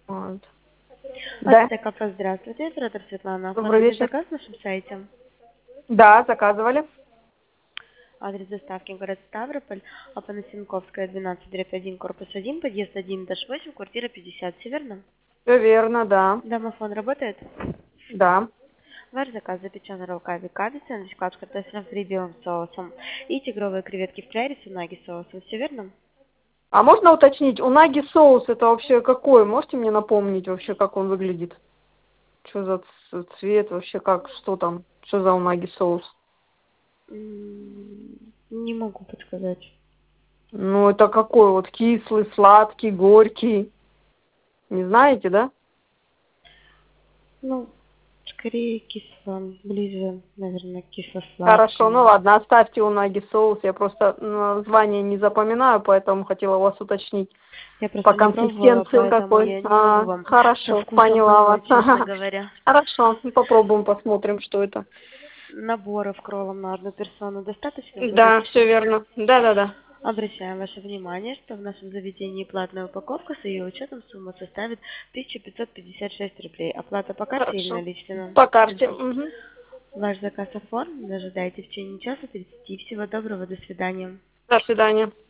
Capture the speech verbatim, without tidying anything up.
Вот. Да. АЦТ Кафе, здравствуйте, оператор Светлана. Добрый Оформили вечер. заказ на нашем сайте. Да, заказывали. Адрес доставки город Ставрополь, Апанасенковская, двенадцать, дробь один, корпус один, подъезд один, этаж восемь, квартира пятьдесят. Все верно? Все верно, да. Домофон работает? Да. Ваш заказ: запеченный роллками каби, сэндвич клаб с картофелем фри белым соусом и тигровые креветки в фляре с унаги соусом. Все верно? А можно уточнить, унаги соус это вообще какой? Можете мне напомнить вообще, как он выглядит? Что за ц- цвет вообще, как, что там? Что за унаги соус? М, Не могу подсказать. Ну, это какой? Вот кислый, сладкий, горький. Не знаете, да? Ну, скорее кисло, ближе, наверное, к Хорошо, ну кисло-сладкому. ладно, оставьте унаги соус. Я просто название не запоминаю, поэтому хотела у вас уточнить. Я По просто не пробовала, консистенции он поэтому какой. я не могу А, вам со хорошо, вкусом поняла вас. назвать, честно говоря. Хорошо, ну, попробуем, посмотрим, что это. Наборов кроллом на одну персону достаточно будет? Да, все верно. Да-да-да. Обращаем ваше внимание, что в нашем заведении платная упаковка, с ее учетом сумма составит тысяча пятьсот пятьдесят шесть рублей. Оплата по карте или Хорошо. наличными? По карте. Мгм. Ваш заказ оформлен. Ожидайте в течение часа тридцати. Всего доброго. До свидания. До свидания.